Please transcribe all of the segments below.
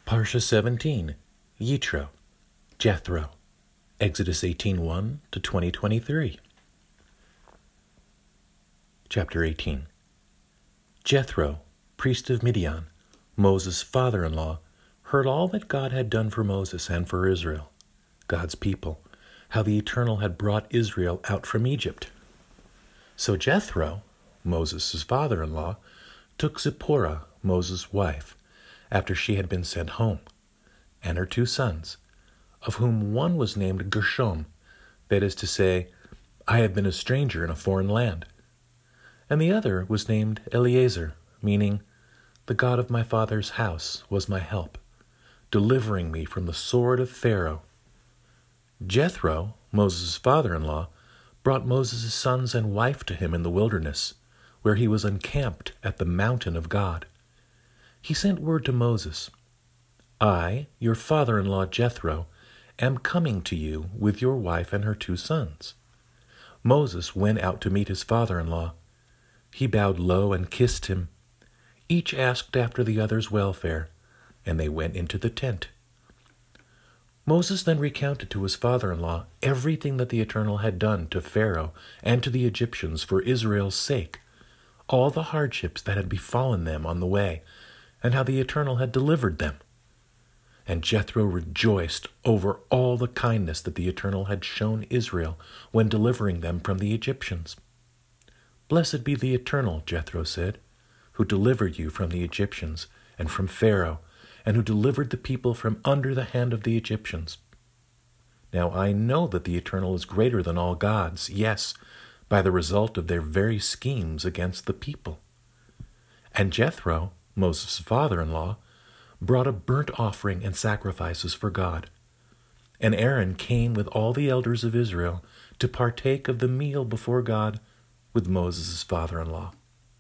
Parsha 17, Yitro, Jethro, Exodus 18:1 to 20:23. Chapter 18. Jethro, priest of Midian, Moses' father-in-law, heard all that God had done for Moses and for Israel, God's people, how the Eternal had brought Israel out from Egypt. So Jethro, Moses' father-in-law, took Zipporah, Moses' wife, after she had been sent home, and her 2 sons, of whom one was named Gershom, that is to say, I have been a stranger in a foreign land, and the other was named Eliezer, meaning, the God of my father's house was my help, delivering me from the sword of Pharaoh. Jethro, Moses' father-in-law, brought Moses' sons and wife to him in the wilderness, where he was encamped at the mountain of God. He sent word to Moses, I, your father-in-law Jethro, am coming to you with your wife and her 2 sons. Moses went out to meet his father-in-law. He bowed low and kissed him. Each asked after the other's welfare, and they went into the tent. Moses then recounted to his father-in-law everything that the Eternal had done to Pharaoh and to the Egyptians for Israel's sake, all the hardships that had befallen them on the way, and how the Eternal had delivered them. And Jethro rejoiced over all the kindness that the Eternal had shown Israel when delivering them from the Egyptians. Blessed be the Eternal, Jethro said, who delivered you from the Egyptians and from Pharaoh, and who delivered the people from under the hand of the Egyptians. Now I know that the Eternal is greater than all gods, yes, by the result of their very schemes against the people. And Jethro, Moses' father-in-law, brought a burnt offering and sacrifices for God. And Aaron came with all the elders of Israel to partake of the meal before God with Moses' father-in-law.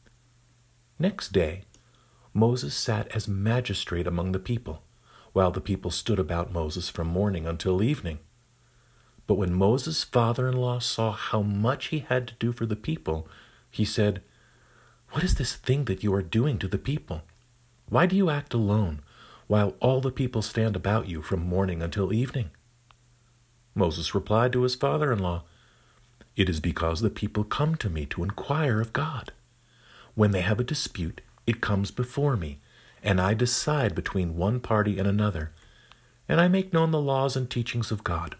Next day, Moses sat as magistrate among the people, while the people stood about Moses from morning until evening. But when Moses' father-in-law saw how much he had to do for the people, he said, What is this thing that you are doing to the people? Why do you act alone, while all the people stand about you from morning until evening? Moses replied to his father-in-law, It is because the people come to me to inquire of God. When they have a dispute, it comes before me, and I decide between one party and another, and I make known the laws and teachings of God.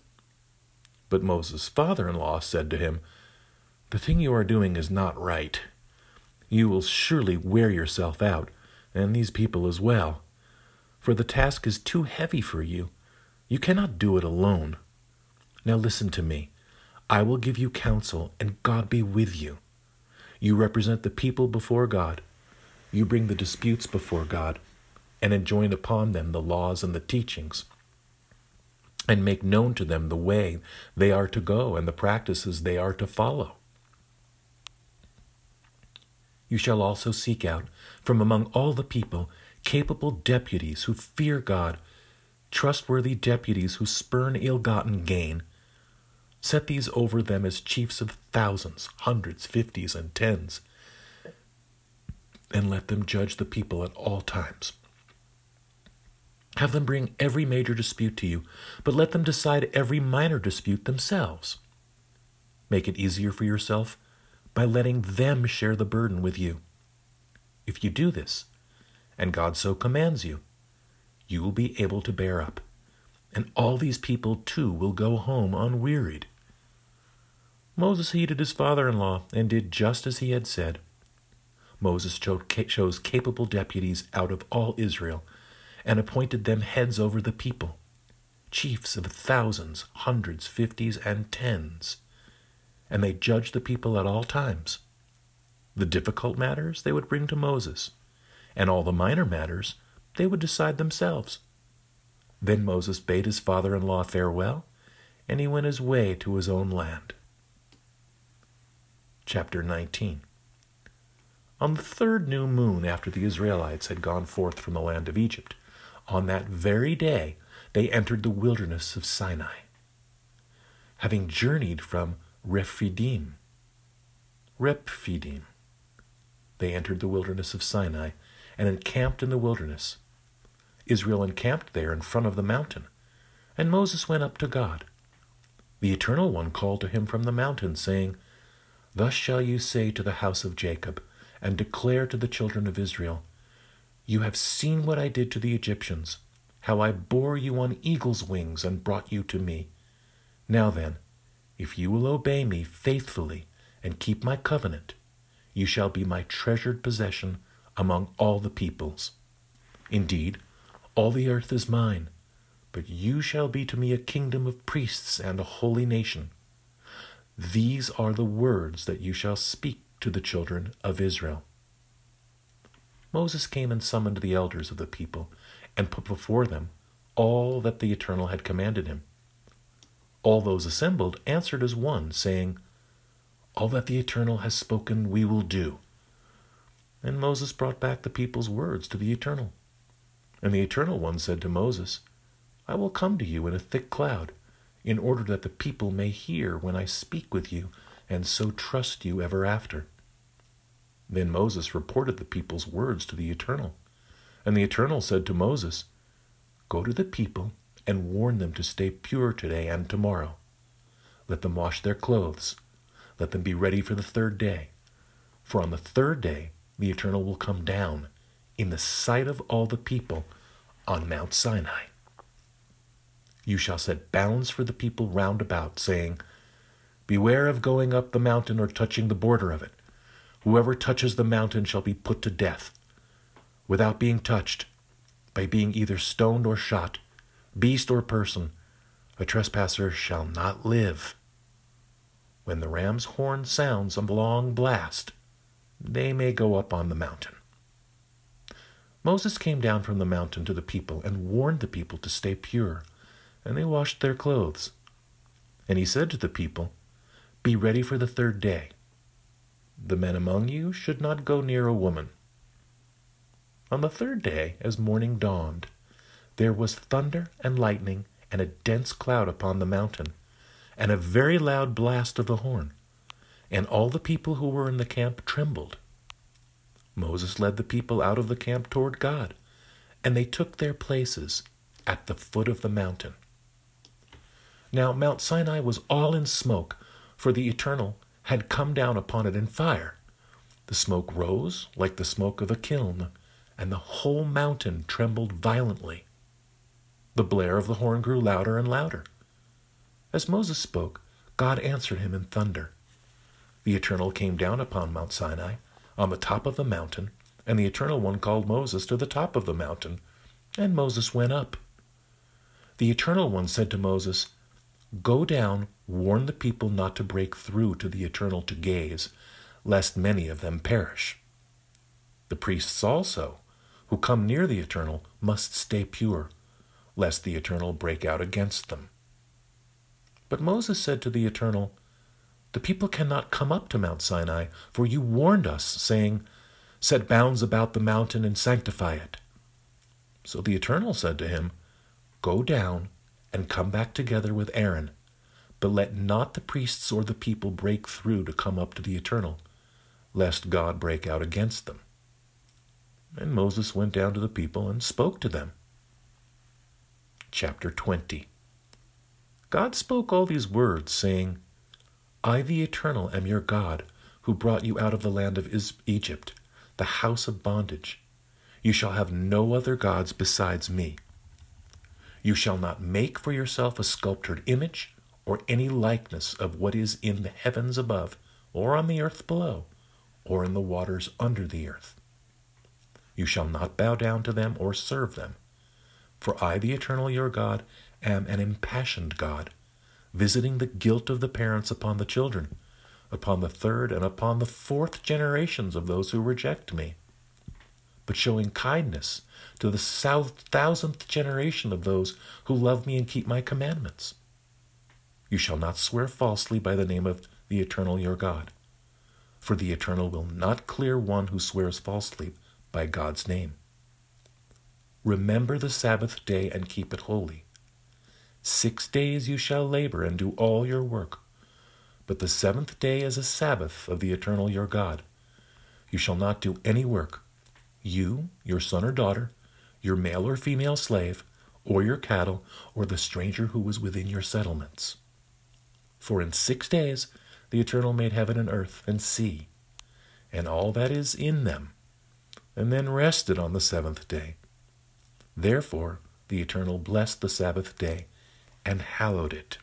But Moses' father-in-law said to him, The thing you are doing is not right. You will surely wear yourself out, and these people as well, for the task is too heavy for you. You cannot do it alone. Now listen to me. I will give you counsel, and God be with you. You represent the people before God. You bring the disputes before God, and enjoin upon them the laws and the teachings, and make known to them the way they are to go and the practices they are to follow. You shall also seek out from among all the people capable deputies who fear God, trustworthy deputies who spurn ill-gotten gain. Set these over them as chiefs of thousands, hundreds, 50s, and 10s, and let them judge the people at all times. Have them bring every major dispute to you, but let them decide every minor dispute themselves. Make it easier for yourself by letting them share the burden with you. If you do this, and God so commands you, you will be able to bear up, and all these people too will go home unwearied. Moses heeded his father-in-law and did just as he had said. Moses chose capable deputies out of all Israel and appointed them heads over the people, chiefs of thousands, hundreds, 50s, and 10s. And they judged the people at all times. The difficult matters they would bring to Moses, and all the minor matters they would decide themselves. Then Moses bade his father-in-law farewell, and he went his way to his own land. Chapter 19. On the 3rd new moon after the Israelites had gone forth from the land of Egypt, on that very day they entered the wilderness of Sinai. Having journeyed from Rephidim, they entered the wilderness of Sinai and encamped in the wilderness. Israel encamped there in front of the mountain, and Moses went up to God. The Eternal One called to him from the mountain, saying, Thus shall you say to the house of Jacob, and declare to the children of Israel, You have seen what I did to the Egyptians, how I bore you on eagle's wings and brought you to me. Now then, if you will obey me faithfully and keep my covenant, you shall be my treasured possession among all the peoples. Indeed, all the earth is mine, but you shall be to me a kingdom of priests and a holy nation. These are the words that you shall speak to the children of Israel. Moses came and summoned the elders of the people and put before them all that the Eternal had commanded him. All those assembled answered as one, saying, All that the Eternal has spoken we will do. And Moses brought back the people's words to the Eternal. And the Eternal One said to Moses, I will come to you in a thick cloud, in order that the people may hear when I speak with you, and so trust you ever after. Then Moses reported the people's words to the Eternal. And the Eternal said to Moses, Go to the people and warn them to stay pure today and tomorrow. Let them wash their clothes. Let them be ready for the third day. For on the third day the Eternal will come down in the sight of all the people on Mount Sinai. You shall set bounds for the people round about, saying, Beware of going up the mountain or touching the border of it. Whoever touches the mountain shall be put to death, without being touched, by being either stoned or shot, beast or person. A trespasser shall not live. When the ram's horn sounds a long blast, they may go up on the mountain. Moses came down from the mountain to the people and warned the people to stay pure, and they washed their clothes. And he said to the people, Be ready for the third day. The men among you should not go near a woman. On the third day, as morning dawned, there was thunder and lightning and a dense cloud upon the mountain, and a very loud blast of the horn, and all the people who were in the camp trembled. Moses led the people out of the camp toward God, and they took their places at the foot of the mountain. Now Mount Sinai was all in smoke, for the Eternal had come down upon it in fire. The smoke rose like the smoke of a kiln, and the whole mountain trembled violently. The blare of the horn grew louder and louder. As Moses spoke, God answered him in thunder. The Eternal came down upon Mount Sinai, on the top of the mountain, and the Eternal One called Moses to the top of the mountain, and Moses went up. The Eternal One said to Moses, Go down, warn the people not to break through to the Eternal to gaze, lest many of them perish. The priests also, who come near the Eternal, must stay pure, lest the Eternal break out against them. But Moses said to the Eternal, The people cannot come up to Mount Sinai, for you warned us, saying, Set bounds about the mountain and sanctify it. So the Eternal said to him, Go down and come back together with Aaron, but let not the priests or the people break through to come up to the Eternal, lest God break out against them. And Moses went down to the people and spoke to them. Chapter 20. God spoke all these words, saying, I, the Eternal, am your God, who brought you out of the land of Egypt, the house of bondage. You shall have no other gods besides me. You shall not make for yourself a sculptured image or any likeness of what is in the heavens above, or on the earth below, or in the waters under the earth. You shall not bow down to them or serve them. For I, the Eternal your God, am an impassioned God, visiting the guilt of the parents upon the children, upon the third and upon the fourth generations of those who reject me, but showing kindness to the 1,000th generation of those who love me and keep my commandments. You shall not swear falsely by the name of the Eternal your God, for the Eternal will not clear one who swears falsely by God's name. Remember the Sabbath day and keep it holy. 6 days you shall labor and do all your work, but the 7th day is a Sabbath of the Eternal your God. You shall not do any work, you, your son or daughter, your male or female slave, or your cattle, or the stranger who was within your settlements. For in 6 days the Eternal made heaven and earth and sea, and all that is in them, and then rested on the 7th day. Therefore the Eternal blessed the Sabbath day and hallowed it.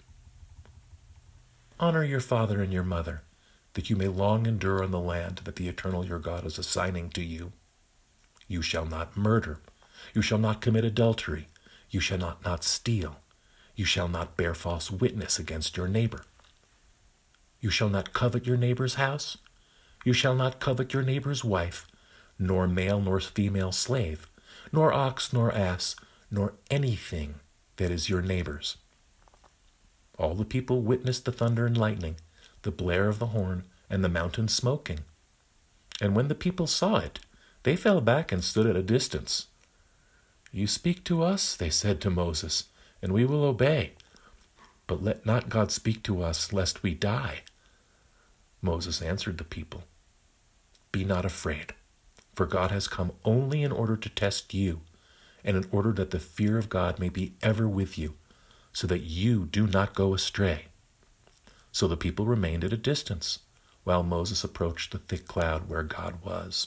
Honor your father and your mother, that you may long endure on the land that the Eternal your God is assigning to you. You shall not murder. You shall not commit adultery. You shall not steal. You shall not bear false witness against your neighbor. You shall not covet your neighbor's house. You shall not covet your neighbor's wife, nor male nor female slave, nor ox nor ass, nor anything that is your neighbor's. All the people witnessed the thunder and lightning, the blare of the horn, and the mountain smoking. And when the people saw it, they fell back and stood at a distance. You speak to us, they said to Moses, and we will obey. But let not God speak to us, lest we die. Moses answered the people, Be not afraid, for God has come only in order to test you, and in order that the fear of God may be ever with you, so that you do not go astray. So the people remained at a distance, while Moses approached the thick cloud where God was.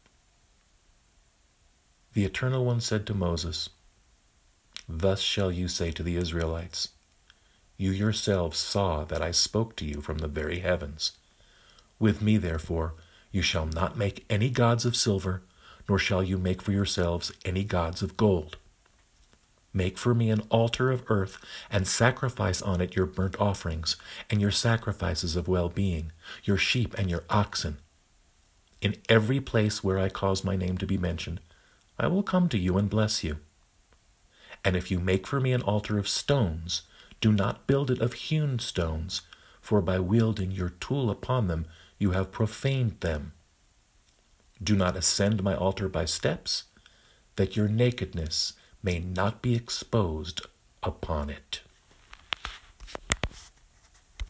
The Eternal One said to Moses, Thus shall you say to the Israelites, You yourselves saw that I spoke to you from the very heavens. With me, therefore, you shall not make any gods of silver, nor shall you make for yourselves any gods of gold. Make for me an altar of earth, and sacrifice on it your burnt offerings, and your sacrifices of well-being, your sheep and your oxen. In every place where I cause my name to be mentioned, I will come to you and bless you. And if you make for me an altar of stones, do not build it of hewn stones, for by wielding your tool upon them you have profaned them. Do not ascend my altar by steps, that your nakedness may not be exposed upon it.